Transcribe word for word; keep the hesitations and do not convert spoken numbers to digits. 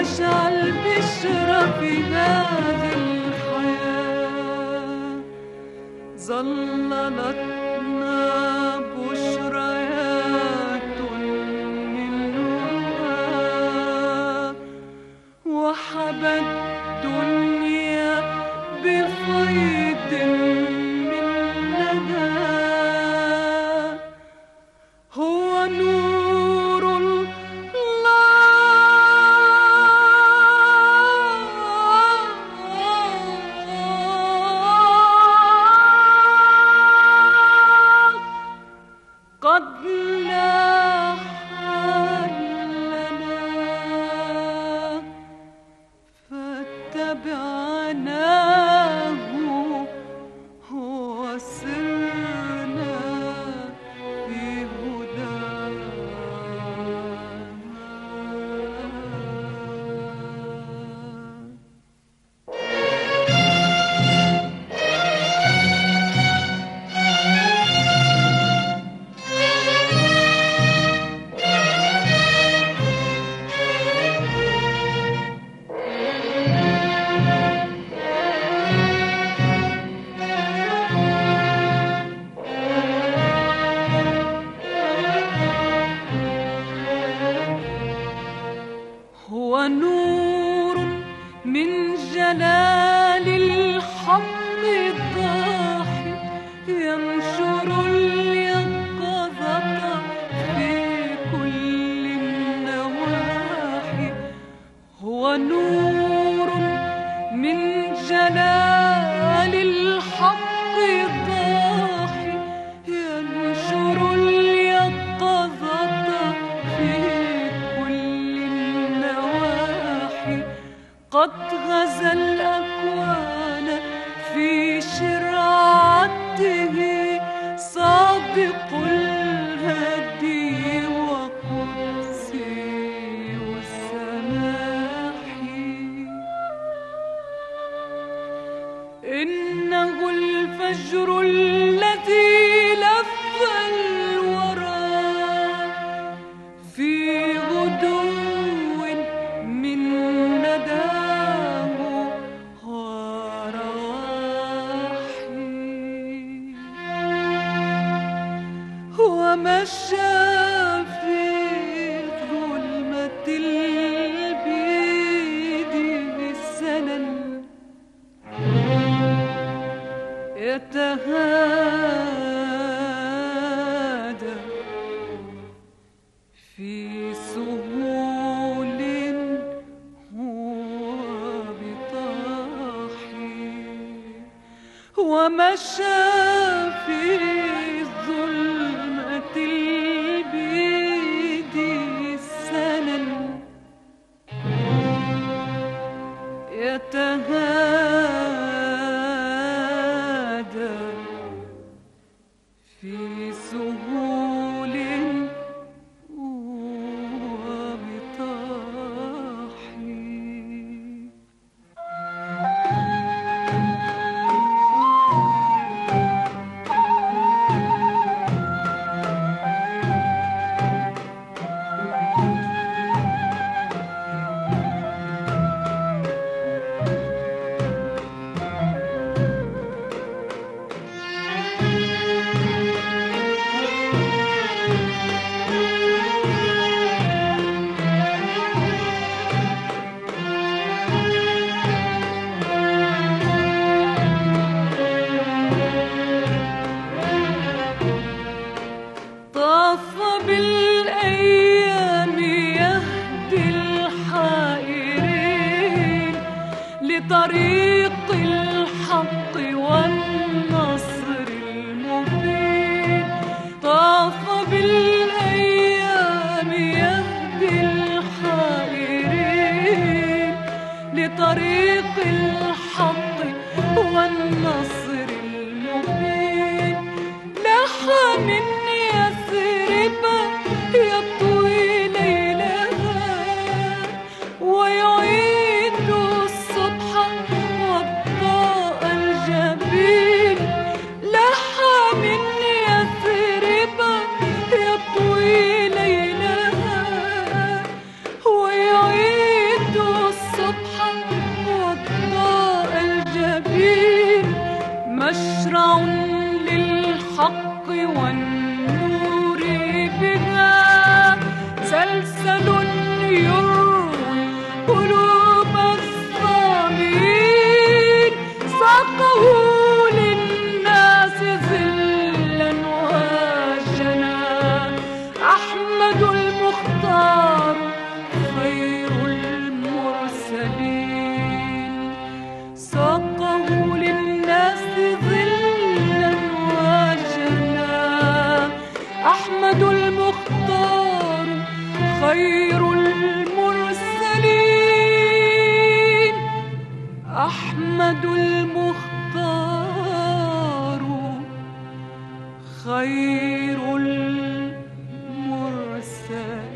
واشعل بشرى في هذه الحياة. ظللتنا بشريات من رؤى وحبت الدنيا بفيض من ندى. هو نور الله قد لاح لنا فاتبعناه وسرنا في هداه. هو نور من جلال الحق الضاحي ينشر اليقظة في كل النواحي. هو نور من جلال الحق الضاحي ينشر اليقظة في كل النواحي. قد غزا الأكوان في شرعته صادق الهدي وقدسي والسماحي. إنه الفجر الذي لف الورى في غدو من نداه ورواحي. ومشى في ظلمة البيد بالسنن يتهادى في سهول وبطاحي. ومشى في ظلمة البيد السنن يتهادى في سهول وبطاحي. طاف بالأيام يهدي الحائرين لطريق الحق والنصر المبين. طاف بالأيام يهدي الحائرين لطريق الحق والنصر المبين. لحى من يثرب يطوي ليلها ويعيد الصبح والضحى خير المرسلين أحمد المختار خير المرسلين.